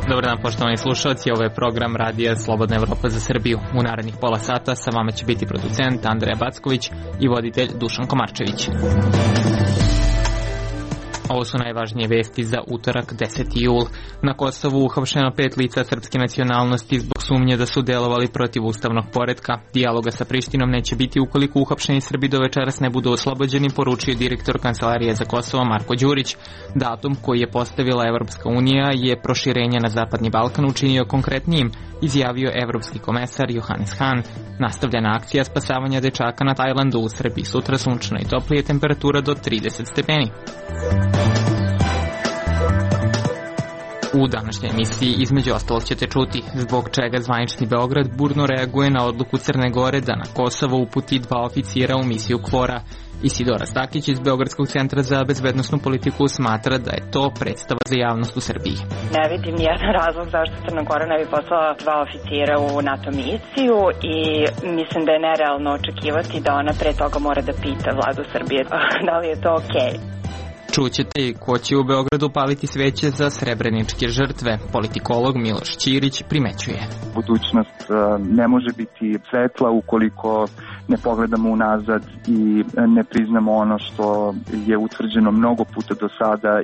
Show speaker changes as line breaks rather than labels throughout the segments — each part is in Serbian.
Dobar dan, poštovani slušalci, ovo je program Radija Slobodna Evropa za Srbiju. U narednih pola sata sa vama će biti producent Andreja Backović i voditelj Dušan Komarčević. Ovo su najvažnije vesti za utorak 10. jul. Na Kosovu uhapšeno 5 lica srpske nacionalnosti zbog sumnje da su delovali protiv ustavnog poretka. Dijaloga sa Prištinom neće biti ukoliko uhapšeni Srbi do večeras ne budu oslobođeni, poručio direktor Kancelarije za Kosovo Marko Đurić. Datum koji je postavila Evropska unija je proširenje na Zapadni Balkan učinio konkretnijim, izjavio evropski komesar Johannes Hahn. Nastavljena akcija spasavanja dečaka na Tajlandu. U Srbiji sutra sunčano i toplije, temperatura do 30 stepeni. U današnjoj emisiji između ostalog ćete čuti zbog čega zvanični Beograd burno reaguje na odluku Crne Gore da na Kosovo uputi 2 oficira u misiju KFOR-a. Isidora Stakić iz Beogradskog centra za bezbednosnu politiku smatra da je to predstava za javnost u Srbiji.
Ne vidim nijedan razlog zašto Crna Gora ne bi poslala 2 oficira u NATO misiju i mislim da je nerealno očekivati da ona pre toga mora da pita vladu Srbije da li je to okej.
Čućete i ko će u Beogradu paliti sveće za srebreničke žrtve. Politikolog Miloš Ćirić primećuje.
Budućnost ne može biti svetla ukoliko ne pogledamo unazad i ne priznamo ono što je utvrđeno mnogo puta do sada.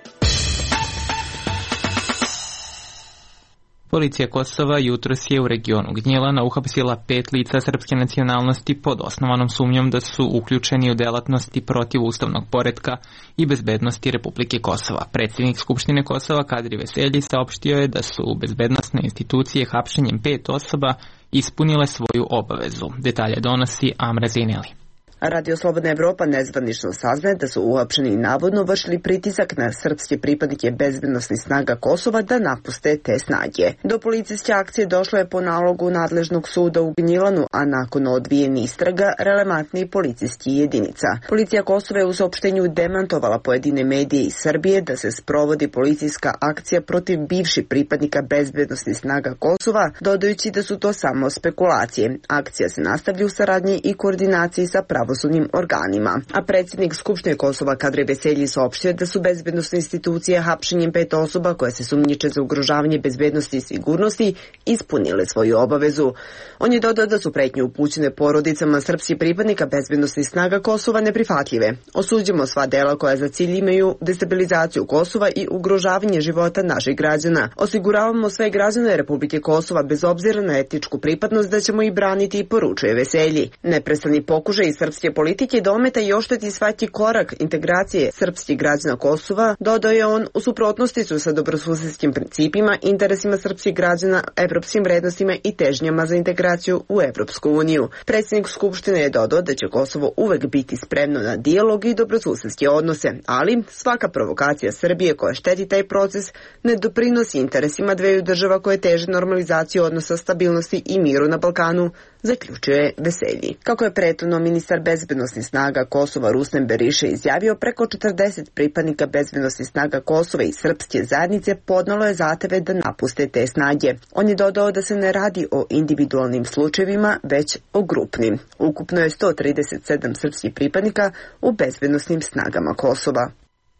Policija Kosova jutros je u regionu Gnjilana uhapsila 5 lica srpske nacionalnosti pod osnovanom sumnjom da su uključeni u delatnosti protiv ustavnog poretka i bezbednosti Republike Kosova. Predsjednik Skupštine Kosova Kadri Veselji saopštio je da su bezbednosne institucije hapšenjem 5 osoba ispunile svoju obavezu. Detalje donosi Amra Zineli.
Radio Slobodna Evropa nezvanično saznaje da su uhapšeni navodno vršili pritisak na srpske pripadnike bezbednosnih snaga Kosova da napuste te snage. Do policijske akcije došlo je po nalogu nadležnog suda u Gnjilanu, a nakon odvijenih istraga relevantnih policijskih jedinica. Policija Kosova je u saopštenju demantovala pojedine medije iz Srbije da se sprovodi policijska akcija protiv bivših pripadnika bezbednosnih snaga Kosova, dodajući da su to samo spekulacije. Akcija se nastavlja u saradnji i koordinaciji sa pravosudnim organima. A predsjednik Skupštine Kosova Kadri Veselji saopštio da su bezbednosne institucije hapšenjem 5 osoba koje se sumnjiče za ugrožavanje bezbednosti i sigurnosti ispunile svoju obavezu. On je dodao da su pretnje upućene porodicama srpskih pripadnika bezbednosnih snaga Kosova neprihvatljive. Osuđujemo sva dela koja za cilj imaju destabilizaciju Kosova i ugrožavanje života naših građana. Osiguravamo sve građane Republike Kosova bez obzira na etičku pripadnost da ćemo ih braniti, poručuje Veselji. Neprestani pokušaj srpske politike da ometa i ošteti svaki korak integracije srpskih građana Kosova, dodao je on, u suprotnosti su sa dobrosusedskim principima, interesima srpskih građana, evropskim vrednostima i težnjama za integraciju u Evropsku uniju. Predsjednik Skupštine je dodao da će Kosovo uvek biti spremno na dijalog i dobrosusedske odnose, ali svaka provokacija Srbije koja šteti taj proces ne doprinosi interesima dveju država koje teže normalizaciju odnosa, stabilnosti i miru na Balkanu, zaključuje Veselji. Kako je prethodno ministar bezbednosnih snaga Kosova Rustem Beriše izjavio, preko 40 pripadnika bezbednosnih snaga Kosova i srpske zajednice podnalo je zahteve da napuste te snage. On je dodao da se ne radi o individualnim slučajevima, već o grupnim. Ukupno je 137 srpskih pripadnika u bezbednosnim snagama Kosova.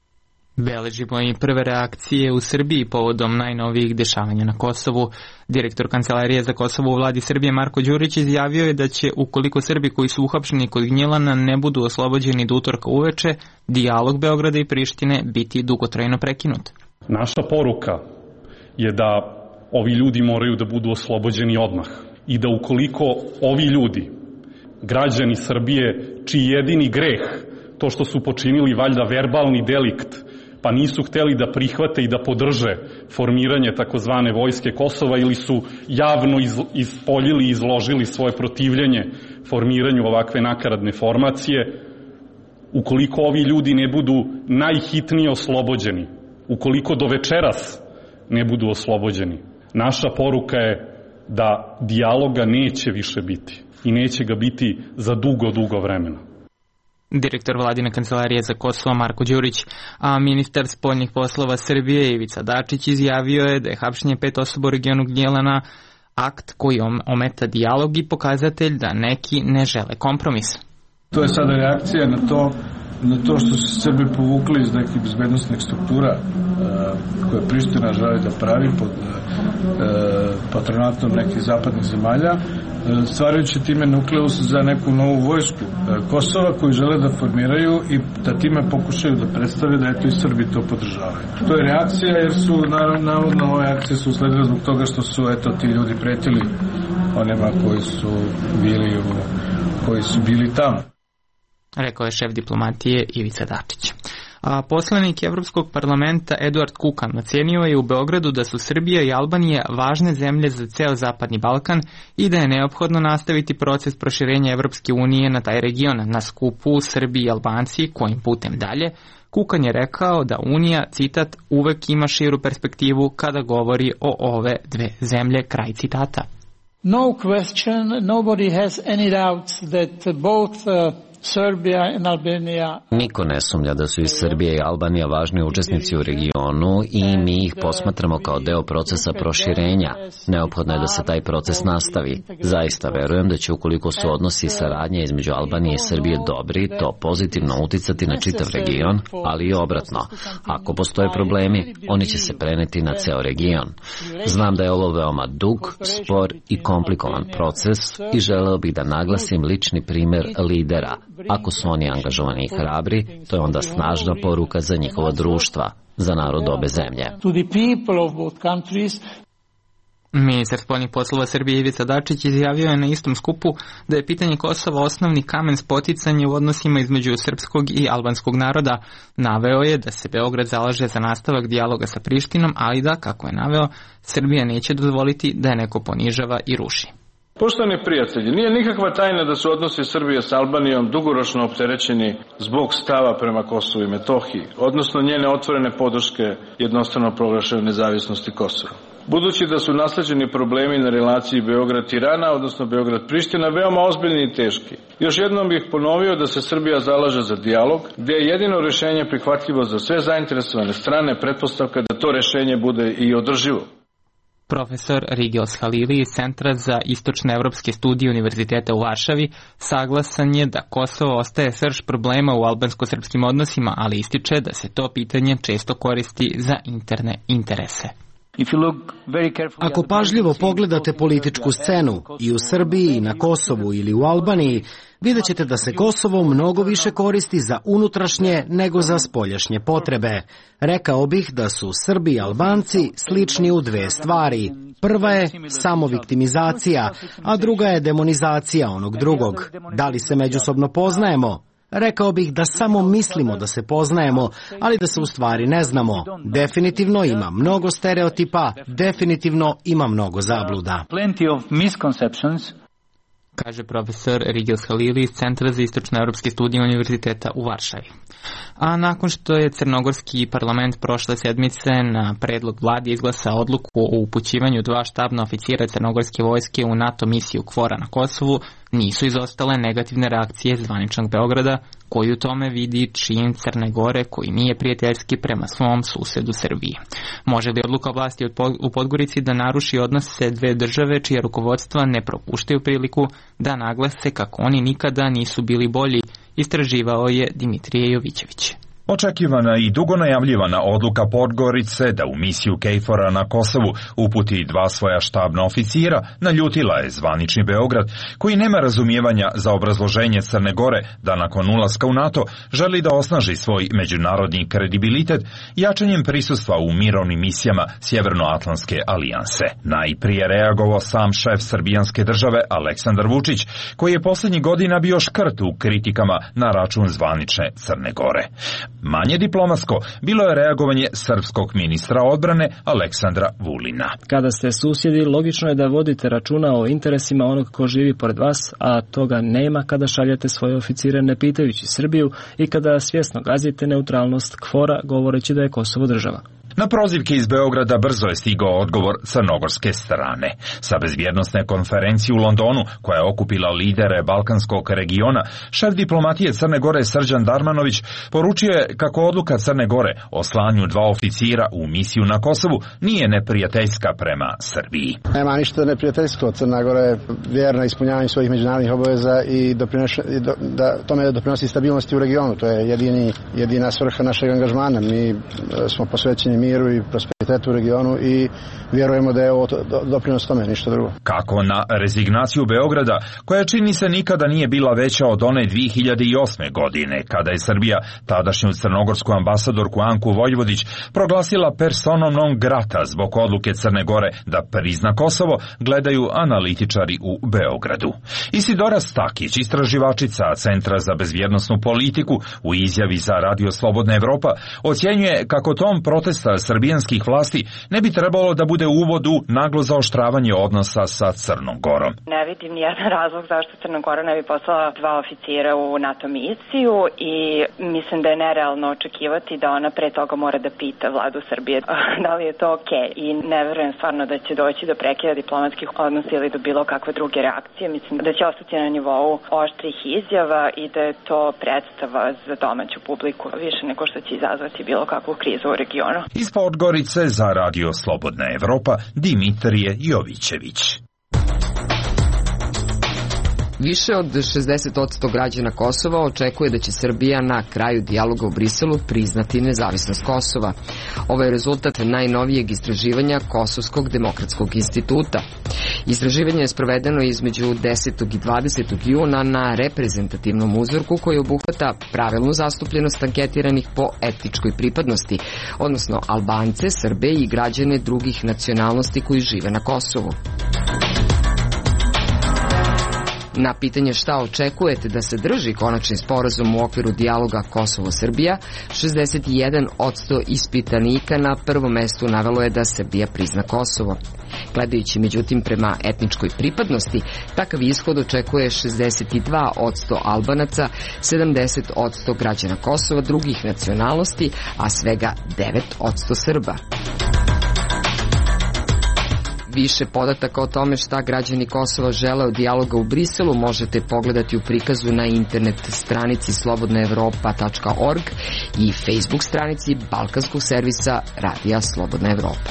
Beležimo i prve reakcije u Srbiji povodom najnovijih dešavanja na Kosovu. Direktor Kancelarije za Kosovo u vladi Srbije Marko Đurić izjavio je da će, ukoliko Srbi koji su uhapšeni kod Gnjilana ne budu oslobođeni do utorka uveče, dijalog Beograda i Prištine biti dugotrajno prekinut.
Naša poruka je da ovi ljudi moraju da budu oslobođeni odmah i da ukoliko ovi ljudi, građani Srbije, čiji jedini greh, to što su počinili valjda verbalni delikt, pa nisu hteli da prihvate i da podrže formiranje takozvane vojske Kosova ili su javno ispoljili i izložili svoje protivljenje formiranju ovakve nakaradne formacije, ukoliko ovi ljudi ne budu najhitnije oslobođeni, ukoliko do večeras ne budu oslobođeni, naša poruka je da dijaloga neće više biti i neće ga biti za dugo vremena.
Direktor vladine Kancelarije za Kosovo Marko Đurić, a ministar spoljnih poslova Srbije Ivica Dačić izjavio je da je hapšenje 5 osoba u regionu Gnjilana akt koji ometa dijalog i pokazatelj da neki ne žele kompromis.
To je sada reakcija na to na to što su Srbi povukli iz nekih bezbednostnih struktura koje Priština želi da pravi pod patronatom nekih zapadnih zemalja, stvarajući time nukleus za neku novu vojsku Kosova koju žele da formiraju i da time pokušaju da predstave da eto i Srbi to podržavaju. To je reakcija jer su navodno ove akcije su usledile zbog toga što su eto ti ljudi pretili onima koji su bili tamo.
Rekao je šef diplomatije Ivica Dačić. A poslanik Evropskog parlamenta Eduard Kukan ocenio je u Beogradu da su Srbija i Albanija važne zemlje za ceo Zapadni Balkan i da je neophodno nastaviti proces proširenja Evropske unije na taj region. Na skupu Srbi i Albanci, kojim putem dalje, Kukan je rekao da Unija, citat, uvek ima širu perspektivu kada govori o ove dve zemlje, kraj citata.
No question, nobody has any doubts that both Serbia and Albania.
Niko ne sumnja da su i Srbija i Albanija važni učesnici u regionu i mi ih posmatramo kao deo procesa proširenja. Neophodno je da se taj proces nastavi. Zaista verujem da će, ukoliko su odnosi i saradnje između Albanije i Srbije dobri, to pozitivno uticati na čitav region, ali i obratno. Ako postoje problemi, oni će se preneti na ceo region. Znam da je ovo veoma dug, spor i komplikovan proces i želeo bih da naglasim lični primer lidera. Ako su oni angažovani i hrabri, to je onda snažna poruka za njihova društva, za narod obe zemlje.
Ministar spoljnih poslova Srbije Ivica Dačić izjavio je na istom skupu da je pitanje Kosova osnovni kamen spoticanja u odnosima između srpskog i albanskog naroda. Naveo je da se Beograd zalaže za nastavak dijaloga sa Prištinom, ali da, kako je naveo, Srbija neće dozvoliti da je neko ponižava i ruši.
Poštovani prijatelji, nije nikakva tajna da su odnosi Srbije s Albanijom dugoročno opterećeni zbog stava prema Kosovu i Metohiji, odnosno njene otvorene podrške jednostrano proglašene nezavisnosti Kosova. Budući da su nasleđeni problemi na relaciji Beograd-Tirana, odnosno Beograd-Priština, veoma ozbiljni i teški. Još jednom bih ponovio da se Srbija zalaže za dijalog, gdje je jedino rešenje prihvatljivo za sve zainteresovane strane, pretpostavka da to rešenje bude i održivo.
Profesor Rigeos Halili iz Centra za istočne evropske studije Univerziteta u Varšavi saglasan je da Kosovo ostaje srž problema u albansko-srpskim odnosima, ali ističe da se to pitanje često koristi za interne interese.
Ako pažljivo pogledate političku scenu i u Srbiji i na Kosovu ili u Albaniji, vidjet ćete da se Kosovo mnogo više koristi za unutrašnje nego za spoljašnje potrebe. Rekao bih da su Srbi i Albanci slični u dve stvari. Prva je samoviktimizacija, a druga je demonizacija onog drugog. Da li se međusobno poznajemo? Rekao bih da samo mislimo da se poznajemo, ali da se u stvari ne znamo. Definitivno ima mnogo stereotipa, definitivno ima mnogo zabluda.
Kaže profesor Rigeos Halili iz Centra za istočnoevropske studije Univerziteta u Varšavi. A nakon što je crnogorski parlament prošle sedmice na predlog vlade izglasao odluku o upućivanju 2 štabna oficira crnogorske vojske u NATO misiju KFOR-a na Kosovu, nisu izostale negativne reakcije zvaničnog Beograda, koji u tome vidi čin Crne Gore koji nije prijateljski prema svom susedu Srbiji. Može li odluka vlasti u Podgorici da naruši odnose dve države čija rukovodstva ne propuštaju priliku da naglase kako oni nikada nisu bili bolji, istraživao je Dimitrije Jovićević.
Očekivana i dugo najavljivana odluka Podgorice da u misiju KFOR-a na Kosovu uputi 2 svoja štabna oficira naljutila je zvanični Beograd, koji nema razumijevanja za obrazloženje Crne Gore da nakon ulaska u NATO želi da osnaži svoj međunarodni kredibilitet jačanjem prisustva u mirovnim misijama Sjevernoatlantske alijanse. Najprije reagovao sam šef srbijanske države Aleksandar Vučić, koji je posljednjih godina bio škrt u kritikama na račun zvanične Crne Gore. Manje diplomatsko bilo je reagovanje srpskog ministra odbrane Aleksandra Vulina.
Kada ste susjedi, logično je da vodite računa o interesima onog ko živi pored vas, a toga nema kada šaljete svoje oficire ne pitajući Srbiju i kada svjesno gazite neutralnost KFOR-a govoreći da je Kosovo država.
Na prozivke iz Beograda brzo je stigao odgovor crnogorske strane. Sa bezbjednosne konferencije u Londonu, koja je okupila lidere Balkanskog regiona, šef diplomatije Crne Gore Srđan Darmanović poručio je kako odluka Crne Gore o slanju 2 oficira u misiju na Kosovu nije neprijateljska prema Srbiji.
Nema ništa neprijateljsko. Crna Gora je vjerna ispunjavanju svojih međunarodnih obaveza i tome doprinosi stabilnosti u regionu. To je jedina svrha našeg angažmana. Mi smo posvećeni miru i prosperitetu u regionu i vjerujemo da je ovo doprinos tome, ništa drugo.
Kako na rezignaciju Beograda, koja čini se nikada nije bila veća od one 2008. godine, kada je Srbija tadašnju crnogorsku ambasadorku Anku Vojvodić proglasila personom non grata zbog odluke Crne Gore da prizna Kosovo, gledaju analitičari u Beogradu. Isidora Stakić, istraživačica Centra za bezbjednosnu politiku, u izjavi za Radio Slobodna Evropa ocjenjuje kako tom protesta srbijanskih vlasti ne bi trebalo da bude uvod u naglo zaoštravanje odnosa sa Crnom Gorom.
Ne vidim nijedan razlog zašto Crna Gora ne bi poslala 2 oficira u NATO misiju i mislim da je nerealno očekivati da ona pre toga mora da pita vladu Srbije da li je to okej. I ne verujem stvarno da će doći do prekida diplomatskih odnosa ili do bilo kakve druge reakcije. Mislim da će ostati na nivou oštrih izjava i da je to predstava za domaću publiku više nego što će izazvati bilo kakvu krizu u regionu.
Iz Podgorice za Radio Slobodna Evropa Dimitrije Jovićević.
Više od 60% građana Kosova očekuje da će Srbija na kraju dijaloga u Briselu priznati nezavisnost Kosova. Ovo je rezultat najnovijeg istraživanja Kosovskog demokratskog instituta. Istraživanje je sprovedeno između 10. i 20. juna na reprezentativnom uzorku koji obuhvata pravilnu zastupljenost anketiranih po etničkoj pripadnosti, odnosno Albance, Srbe i građane drugih nacionalnosti koji žive na Kosovu. Na pitanje šta očekujete da se drži konačni sporazum u okviru dijaloga Kosovo-Srbija, 61% ispitanika na prvom mestu navelo je da Srbija prizna Kosovo. Gledajući međutim prema etničkoj pripadnosti, takav ishod očekuje 62% Albanaca, 70% građana Kosova drugih nacionalnosti, a svega 9% Srba. Više podataka o tome šta građani Kosova žele od dijaloga u Briselu možete pogledati u prikazu na internet stranici slobodnaevropa.org i Facebook stranici balkanskog servisa Radija Slobodna Evropa.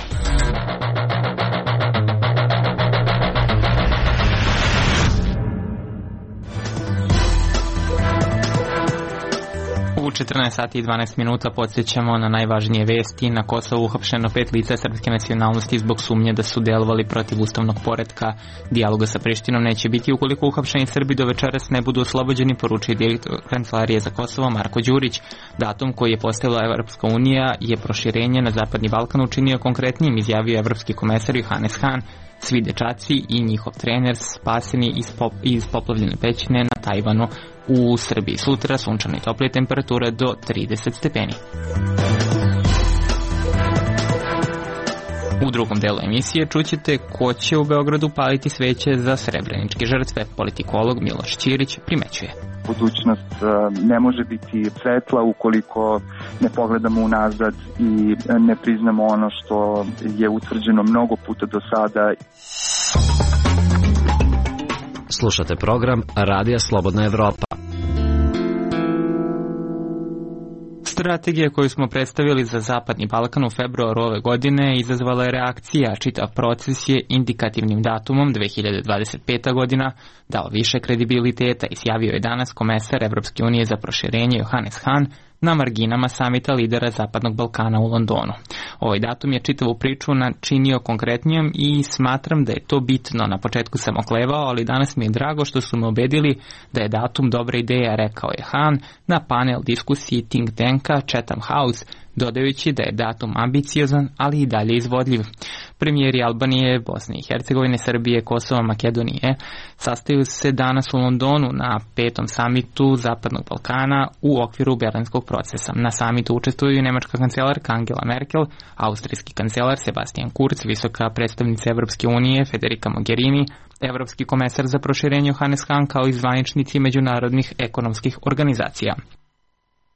U 14 sati i 12 minuta podsjećamo na najvažnije vesti. Na Kosovu uhapšeno 5 lica srpske nacionalnosti zbog sumnje da su delovali protiv ustavnog poretka. Dijaloga sa Prištinom neće biti ukoliko uhapšeni Srbi do večeras ne budu oslobođeni, poručuje direktor Kancelarije za Kosovo Marko Đurić. Datum koji je postavila Evropska unija je proširenje na Zapadni Balkan učinio konkretnijim, izjavio evropski komesar Johannes Hahn. Svi dečaci i njihov trener spaseni iz poplavljene pećine na Tajvanu. U Srbiji sutra sunčane i tople temperature do 30 stepeni. U drugom delu emisije čućete ko će u Beogradu paliti sveće za srebreničke žrtve. Politikolog Miloš Ćirić primećuje.
Budućnost ne može biti svetla ukoliko ne pogledamo unazad i ne priznamo ono što je utvrđeno mnogo puta do sada.
Slušate program Radija Slobodna Evropa.
Strategija koju smo predstavili za Zapadni Balkan u februaru ove godine izazvala je reakcija. Čitav proces je indikativnim datumom 2025. godina dao više kredibiliteta, izjavio je danas komesar Evropske unije za proširenje Johannes Hahn na marginama samita lidera Zapadnog Balkana u Londonu. Ovaj datum je čitavu priču načinio konkretnijom i smatram da je to bitno. Na početku sam oklevao, ali danas mi je drago što su me ubedili da je datum dobra ideja, rekao je Hahn na panel diskusiji think tanka Chatham House, dodajući da je datum ambiciozan, ali i dalje izvodljiv. Premijeri Albanije, Bosne i Hercegovine, Srbije, Kosova, Makedonije sastaju se danas u Londonu na 5. samitu Zapadnog Balkana u okviru Berlinskog procesa. Na samitu učestvuju nemačka kancelarka Angela Merkel, austrijski kancelar Sebastian Kurz, visoka predstavnica Evropske unije Federica Mogherini, evropski komesar za proširenje Johannes Hahn kao i zvaničnici međunarodnih ekonomskih organizacija.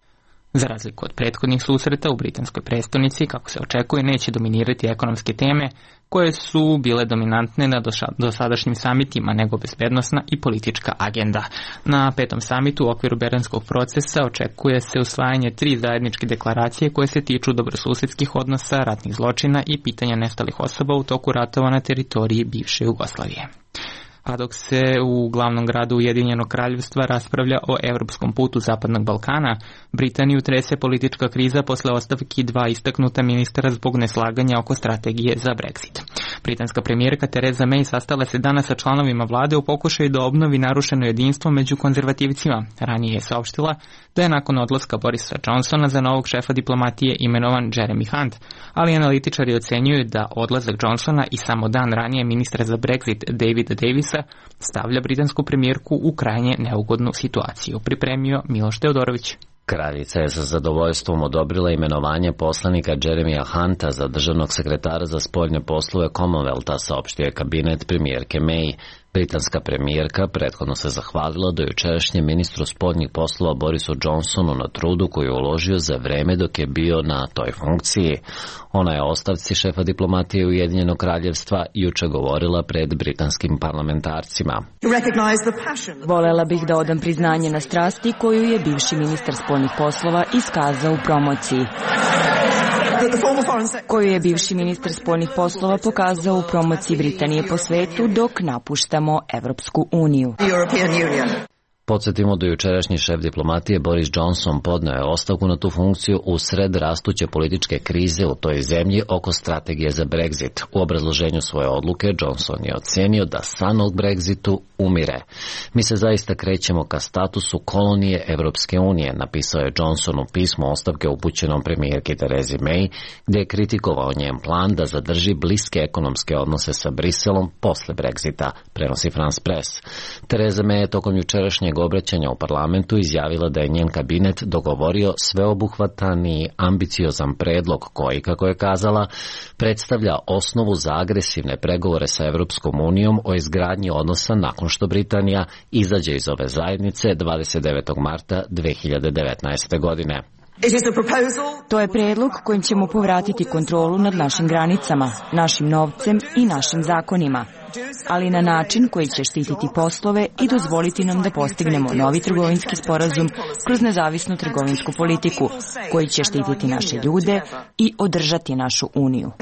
Za razliku od prethodnih susreta u britanskoj prestonici, kako se očekuje, neće dominirati ekonomske teme koje su bile dominantne na dosadašnjim samitima, nego bezbednosna i politička agenda. Na 5. samitu u okviru Berlinskog procesa očekuje se usvajanje 3 zajedničke deklaracije koje se tiču dobrosusedskih odnosa, ratnih zločina i pitanja nestalih osoba u toku ratova na teritoriji bivše Jugoslavije. A dok se u glavnom gradu Ujedinjenog kraljevstva raspravlja o evropskom putu Zapadnog Balkana, Britaniju trese politička kriza posle ostavki 2 istaknuta ministara zbog neslaganja oko strategije za Brexit. Britanska premijerka Theresa May sastala se danas sa članovima vlade u pokušaju da obnovi narušeno jedinstvo među konzervativcima. Ranije je saopštila da je nakon odlaska Borisa Johnsona za novog šefa diplomatije imenovan Jeremy Hunt, ali analitičari ocenjuju da odlazak Johnsona i samo dan ranije ministra za Brexit Davida Davisa stavlja britansku premijerku u krajnje neugodnu situaciju. Pripremio Miloš Teodorović.
Kraljica je sa zadovoljstvom odobrila imenovanje poslanika Jeremija Hunta za državnog sekretara za spoljne poslove Commonwealtha, saopštio je kabinet premijerke May. Britanska premijerka prethodno se zahvalila do jučerašnjem ministru spoljnih poslova Borisu Johnsonu na trudu koju je uložio za vreme dok je bio na toj funkciji. Ona je o ostavci šefa diplomatije Ujedinjenog kraljevstva juče govorila pred britanskim parlamentarcima.
Volela bih da odam priznanje na strasti koju je bivši ministar spoljnih poslova iskazao u promociji. Koju je bivši ministar spoljnih poslova pokazao u promociji Britanije po svetu dok napuštamo Evropsku uniju.
Podsjetimo da jučerašnji šef diplomatije Boris Johnson podneo je ostavku na tu funkciju usred rastuće političke krize u toj zemlji oko strategije za Brexit. U obrazloženju svoje odluke Johnson je ocenio da san o Brexitu umire. Mi se zaista krećemo ka statusu kolonije Evropske unije, napisao je Johnson u pismu ostavke upućenom premijerki Theresi May, gdje je kritikovao njen plan da zadrži bliske ekonomske odnose sa Briselom posle Brexita, prenosi France Press. Theresa May je tokom jučerašnjeg obraćanja u parlamentu izjavila da je njen kabinet dogovorio sveobuhvatan i ambiciozan predlog koji, kako je kazala, predstavlja osnovu za agresivne pregovore sa Evropskom unijom o izgradnji odnosa nakon što Britanija izađe iz ove zajednice 29. marta 2019. godine.
To je predlog kojim ćemo povratiti kontrolu nad našim granicama, našim novcem i našim zakonima, ali na način koji će štititi poslove i dozvoliti nam da postignemo novi trgovinski sporazum kroz nezavisnu trgovinsku politiku, koji će štititi naše ljude i održati našu uniju.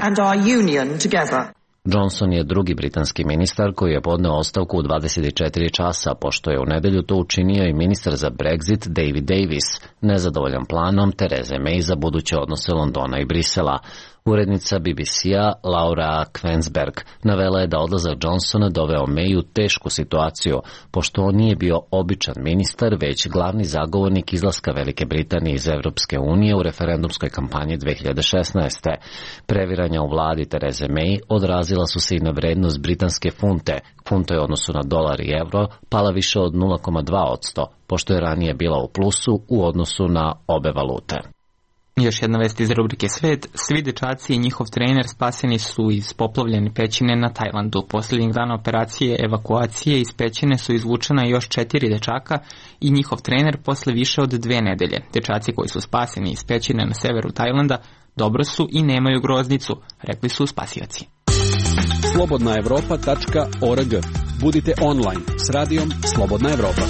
Johnson je drugi britanski ministar koji je podneo ostavku u 24 časa, pošto je u nedelju to učinio i ministar za Brexit David Davis, nezadovoljan planom Therese May za buduće odnose Londona i Brisela. Urednica BBC-a Laura Kvensberg navela je da odlazak Johnsona doveo May u tešku situaciju, pošto on nije bio običan ministar, već glavni zagovornik izlaska Velike Britanije iz Evropske unije u referendumskoj kampanji 2016. Previranja u vladi Therese May odrazila su se i na vrednost britanske funte. Funta je u odnosu na dolar i euro pala više od 0,2%, pošto je ranije bila u plusu u odnosu na obe valute.
Još jedna vest iz rubrike Svet. Svi dečaci i njihov trener spaseni su iz poplavljene pećine na Tajlandu. Posljednjeg dana operacije evakuacije iz pećine su izvučena još 4 dečaka i njihov trener posle više od 2 nedelje. Dečaci koji su spaseni iz pećine na severu Tajlanda dobro su i nemaju groznicu, rekli su spasioci.
slobodnaevropa.org. Budite online s radijom Slobodna Evropa.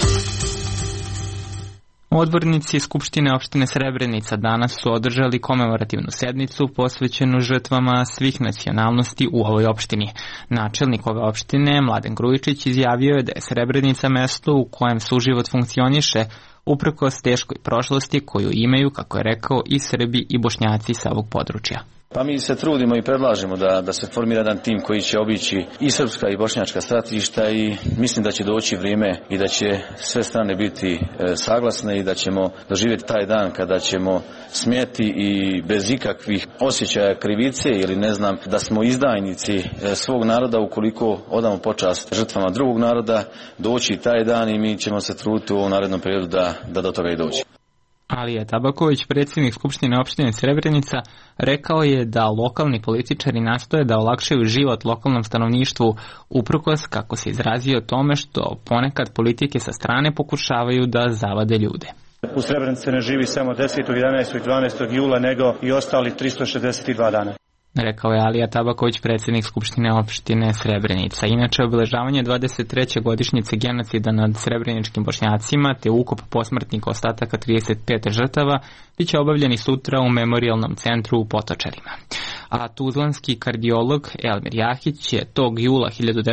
Odbornici Skupštine opštine Srebrenica danas su održali komemorativnu sednicu posvećenu žrtvama svih nacionalnosti u ovoj opštini. Načelnik ove opštine, Mladen Grujičić, izjavio je da je Srebrenica mesto u kojem suživot funkcioniše uprkos teškoj prošlosti koju imaju, kako je rekao, i Srbi i Bošnjaci sa ovog područja.
Pa mi se trudimo i predlažemo da se formira jedan tim koji će obići i srpska i bošnjačka stratišta i mislim da će doći vrijeme i da će sve strane biti saglasne i da ćemo doživjeti taj dan kada ćemo smjeti i bez ikakvih osjećaja krivice ili ne znam da smo izdajnici svog naroda ukoliko odamo počast žrtvama drugog naroda, doći taj dan i mi ćemo se truditi u ovom narednom periodu da do toga i doći.
Alija Tabaković, predsjednik Skupštine opštine Srebrenica, rekao je da lokalni političari nastoje da olakšaju život lokalnom stanovništvu, uprkos, kako se izrazio, tome što ponekad politike sa strane pokušavaju da zavade ljude.
U Srebrenici ne živi samo 10., 11. i 12. jula, nego i ostali 362 dana.
Rekao je Alija Tabaković, predsjednik Skupštine opštine Srebrenica. Inače, obeležavanje 23. godišnjice genocida nad srebreničkim Bošnjacima te ukop posmrtnih ostataka 35 žrtava biće obavljeni sutra u memorijalnom centru u Potočarima. A tuzlanski kardiolog Elmir Jahić je tog jula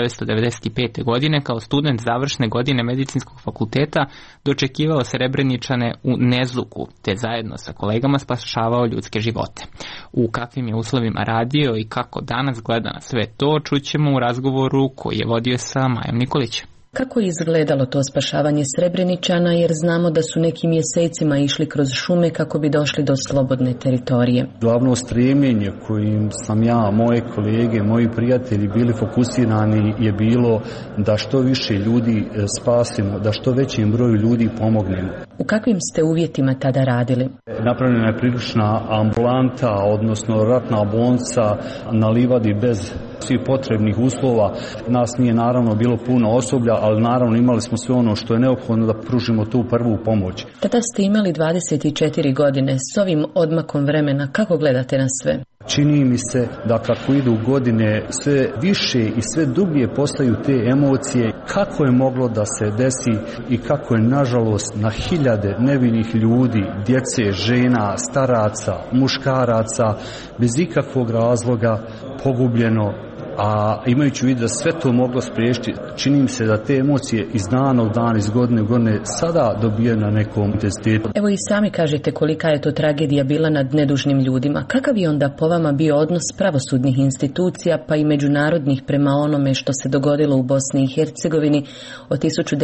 1995. godine kao student završne godine medicinskog fakulteta dočekivao Srebreničane u Nezluku, te zajedno sa kolegama spašavao ljudske živote. U kakvim je uslovima radio i kako danas gleda na sve to, čućemo u razgovoru koji je vodio sa Majom Nikolićem.
Kako je izgledalo to spašavanje Srebreničana, jer znamo da su neki mjesecima išli kroz šume kako bi došli do slobodne teritorije?
Glavno stremljenje kojim sam ja, moje kolege, moji prijatelji bili fokusirani je bilo da što više ljudi spasimo, da što većem broju ljudi pomognemo.
U kakvim ste uvjetima tada radili?
Napravljena je prilična ambulanta, odnosno ratna bolnica na livadi bez svih potrebnih uslova. Nas nije naravno bilo puno osoblja, ali naravno imali smo sve ono što je neophodno da pružimo tu prvu pomoć.
Tada ste imali 24 godine. S ovim odmakom vremena, kako gledate na sve?
Čini mi se da kako idu godine sve više i sve dublje postaju te emocije, kako je moglo da se desi i kako je nažalost na hiljade nevinih ljudi, djece, žena, staraca, muškaraca, bez ikakvog razloga pogubljeno. A imajući u vidu da sve to moglo spriječiti, čini mi se da te emocije iz dana u dan, iz godine u godine sada dobijaju na nekom intenzitetu.
Evo i sami kažete kolika je to tragedija bila nad nedužnim ljudima. Kakav je onda po vama bio odnos pravosudnih institucija pa i međunarodnih prema onome što se dogodilo u Bosni i Hercegovini od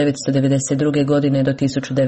1992. godine do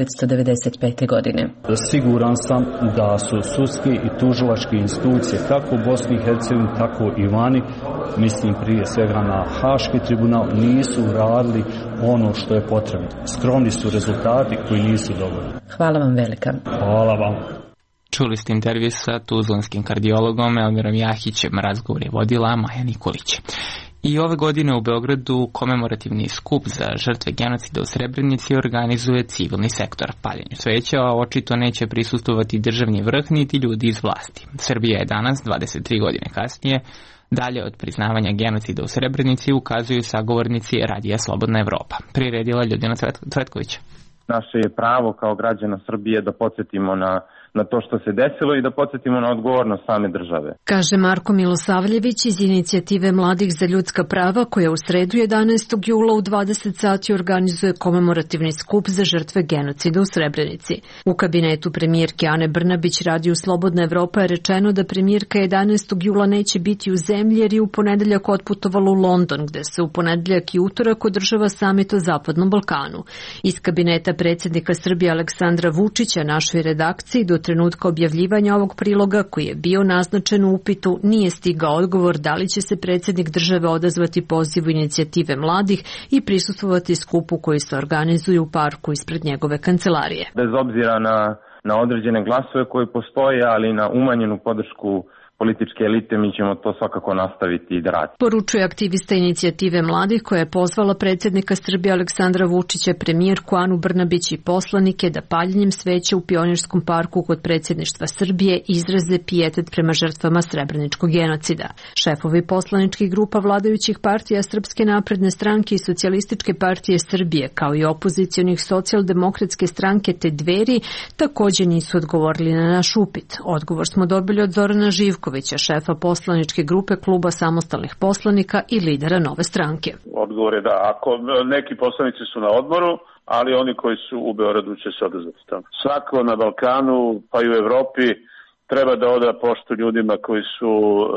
1995. godine?
Siguran sam da su sudske i tužilačke institucije kako u Bosni i Hercegovini tako i vani, mislim prije svega na Haški tribunal, nisu radili ono što je potrebno. Skromni su rezultati koji nisu dovoljni.
Hvala vam velika.
Hvala vam.
Čuli ste intervju sa tuzlanskim kardiologom Elmirom Jahićem, razgovor je vodila Maja Nikolić. I ove godine u Beogradu komemorativni skup za žrtve genocida u Srebrenici organizuje civilni sektor. Paljenju sveća očito neće prisustvovati državni vrh niti ljudi iz vlasti. Srbija je danas, 23 godine kasnije, dalje od priznavanja genocida u Srebrenici, ukazuju sagovornici Radija Slobodna Evropa. Priredila Ljudina Cvetković.
Naše je pravo kao građana Srbije da podsjetimo na to što se desilo i da podsjetimo na odgovornost same države.
Kaže Marko Milosavljević iz inicijative Mladih za ljudska prava, koja u sredu 11. jula u 20 sati organizuje komemorativni skup za žrtve genocida u Srebrenici. U kabinetu premijerke Ane Brnabić Radiju Slobodna Evropa je rečeno da premijerka 11. jula neće biti u zemlji jer je u ponedeljak otputovala u London, gde se u ponedeljak i utorak održava samit o Zapadnom Balkanu. Iz kabineta predsjednika Srbije Aleksandra Vučića našoj redakciji do trenutka objavljivanja ovog priloga, koji je bio naznačen u upitu, nije stigao odgovor da li će se predsjednik države odazvati pozivu inicijative mladih i prisustvovati skupu koji se organizuju u parku ispred njegove kancelarije.
Bez obzira na određene glasove koje postoje, ali na umanjenu podršku političke elite, mi ćemo to svakako nastaviti i da radimo.
Poručuje aktivista inicijative mladih koja je pozvala predsjednika Srbije Aleksandra Vučića, premijerku Anu Brnabić i poslanike da paljenjem sveća u Pionirskom parku kod predsjedništva Srbije izraze pijetet prema žrtvama srebreničkog genocida. Šefovi poslaničkih grupa vladajućih partija Srpske napredne stranke i Socijalističke partije Srbije, kao i opozicionih Socijaldemokratske stranke te Dveri, također nisu odgovorili na naš upit. Odgovor smo dobili od Zorana Živkovića, šefa poslaničke grupe Kluba samostalnih poslanika i lidera Nove stranke.
Odgovor je da ako neki poslanici su na odmoru, ali oni koji su u Beogradu će se odazvati tamo. Svako na Balkanu, pa i u Evropi, treba da oda poštu ljudima koji su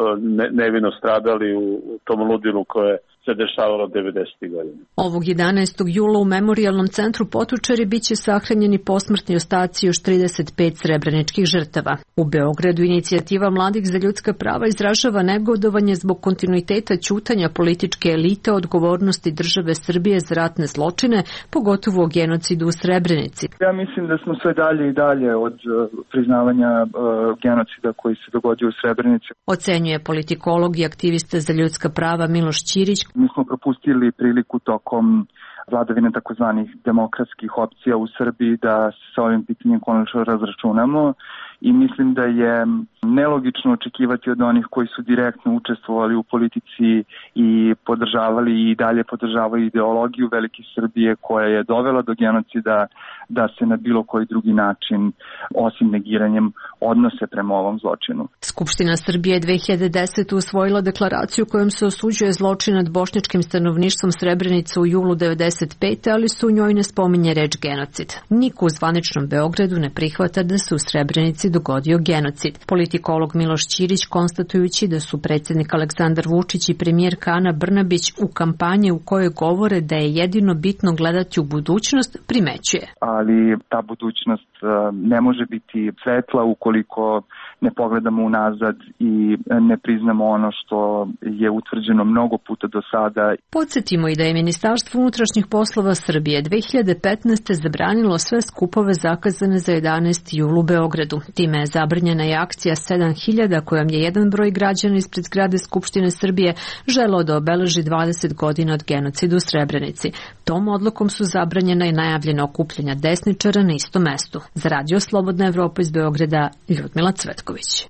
nevino stradali u tom ludilu koje se dešavalo 90. godina.
Ovog 11. jula u Memorijalnom centru Potočari biće sahranjeni posmrtni ostaci još 35 srebreničkih žrtava. U Beogradu inicijativa Mladih za ljudska prava izražava negodovanje zbog kontinuiteta ćutanja političke elite o odgovornosti države Srbije za ratne zločine, pogotovo o genocidu u Srebrenici.
Ja mislim da smo sve dalje i dalje od priznavanja genocida koji se dogodio u Srebrenici.
Ocenjuje politikolog i aktivista za ljudska prava Miloš Ćirić.
Mi smo propustili priliku tokom vladavine takozvanih demokratskih opcija u Srbiji da se sa ovim pitanjem konačno razračunamo i mislim da je nelogično očekivati od onih koji su direktno učestvovali u politici i podržavali i dalje podržavaju ideologiju Velike Srbije koja je dovela do genocida da se na bilo koji drugi način, osim negiranjem, odnose prema ovom zločinu.
Skupština Srbije 2010. usvojila deklaraciju kojom se osuđuje zločin nad bošnjačkim stanovništvom Srebrenice u julu 95. ali se u njoj ne spominje reč genocid. Niko u zvaničnom Beogradu ne prihvata da se u Srebrenici dogodio genocid. Politikolog Miloš Ćirić, konstatujući da su predsjednik Aleksandar Vučić i premijerka Ana Brnabić u kampanji u kojoj govore da je jedino bitno gledati u budućnost, primećuje.
Ali ta budućnost ne može biti svetla ukoliko ne pogledamo unazad i ne priznamo ono što je utvrđeno mnogo puta do sada.
Podsjetimo i da je Ministarstvo unutrašnjih poslova Srbije 2015. zabranilo sve skupove zakazane za 11. jul u Beogradu. Time je zabranjena i akcija 7000 kojom je jedan broj građana ispred zgrade Skupštine Srbije želeo da obeleži 20 godina od genocida u Srebrenici. Tom odlukom su zabranjena i najavljena okupljanja desničara na istom mestu. Za Radio Slobodna Evropa iz Beograda, Ljudmila Cvetković.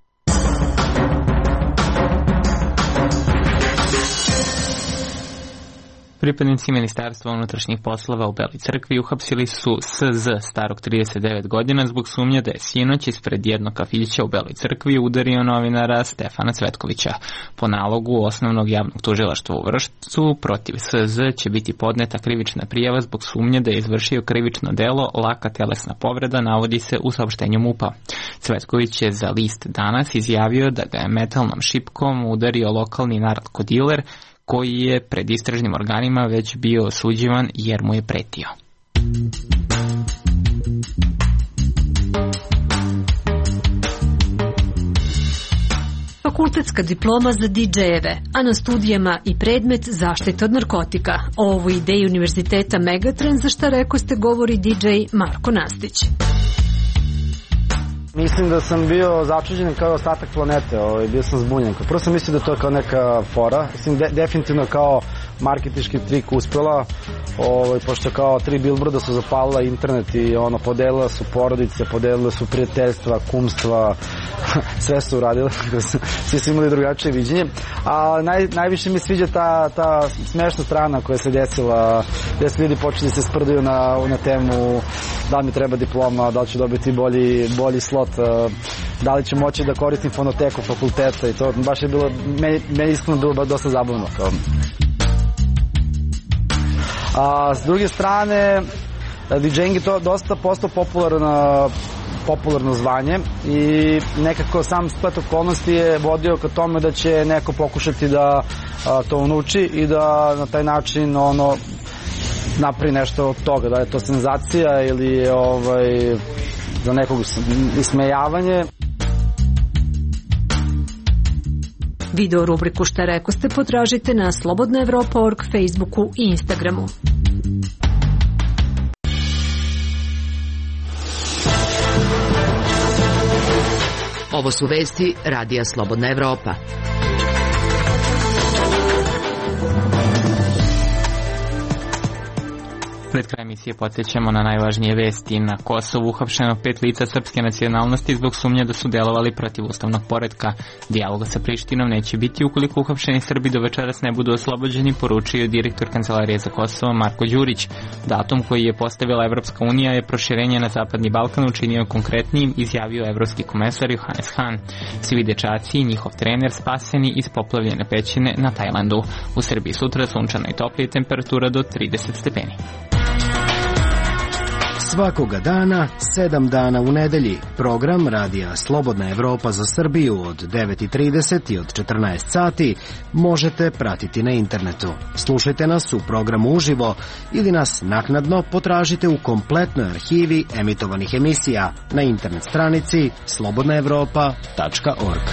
Pripadnici Ministarstva unutrašnjih poslova u Beloj Crkvi uhapsili su SZ starog 39 godina zbog sumnje da je sinoć ispred jednog kafića u Beloj Crkvi udario novinara Stefana Cvetkovića. Po nalogu Osnovnog javnog tužilaštva u Vršcu protiv SZ će biti podneta krivična prijava zbog sumnje da je izvršio krivično delo laka telesna povreda, navodi se u saopštenju MUP-a. Cvetković je za list Danas izjavio da ga je metalnom šipkom udario lokalni narkodiler koji je pred istražnim organima već bio osuđivan jer mu je pretio.
Fakultetska diploma za DJ-eve, a na studijama i predmet zaštita od narkotika. O ovoj ideji Univerziteta Megatren, za šta rekoste, govori DJ Marko Nastić.
Mislim da sam bio začuđen kao ostatak planete, bio sam zbunjen. Prvo sam mislio da to je kao neka fora, mislim definitivno kao marketinški trik uspela, pošto kao 3 billboarda su zapalila internet i podelila su porodice, podelila su prijateljstva, kumstva, sve su uradile, svi su imali drugačije viđenje, a najviše mi sviđa ta smešna strana koja se desila, gde su ljudi počeli se sprdaju na temu da li mi treba diploma, da li ću dobiti bolji slot, da li ću moći da koristim fonoteku fakulteta i to baš je bilo, meni iskreno bilo dosta zabavno. A s druge strane, DJing je to dosta postao popularno zvanje i nekako sam splet okolnosti je vodio ka tome da će neko pokušati da to unuči i da na taj način napravi nešto od toga, da je to senzacija ili za nekog ismejavanje.
Video rubriku Šta rekoste potražite na slobodnaevropa.org, Facebooku i Instagramu.
Ovo su vesti Radija Slobodna Evropa.
Pred kraj emisije podsjećamo na najvažnije vesti. Na Kosovu uhapšeno 5 lica srpske nacionalnosti zbog sumnje da su delovali protiv ustavnog poretka. Dijaloga sa Prištinom neće biti ukoliko uhapšeni Srbi do večeras ne budu oslobođeni, poručio direktor Kancelarije za Kosovo Marko Đurić. Datum koji je postavila Evropska unija je proširenje na Zapadni Balkan učinio konkretnijim, izjavio evropski komesar Johannes Hahn. Svi dečaci i njihov trener spaseni iz poplavljene pećine na Tajlandu. U Srbiji sutra sunčano i toplije, temperatura do 30 stepeni.
Svakoga dana, 7 dana u nedelji. Program Radija Slobodna Evropa za Srbiju od 9:30 i od 14 sati možete pratiti na internetu. Slušajte nas u programu uživo ili nas naknadno potražite u kompletnoj arhivi emitovanih emisija na internet stranici slobodnaevropa.org.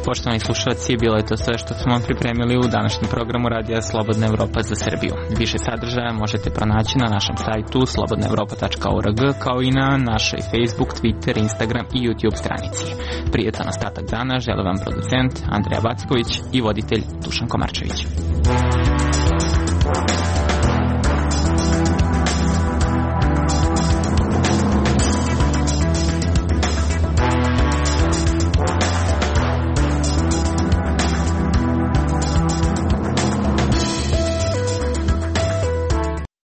Poštovani slušalci, bilo je to sve što smo vam pripremili u današnjem programu Radija Slobodna Evropa za Srbiju. Više sadržaja možete pronaći na našem sajtu slobodnaevropa.org, kao i na našoj Facebook, Twitter, Instagram i YouTube stranici. Prijetan ostatak dana žele vam producent Andreja Backović i voditelj Dušan Komarčević.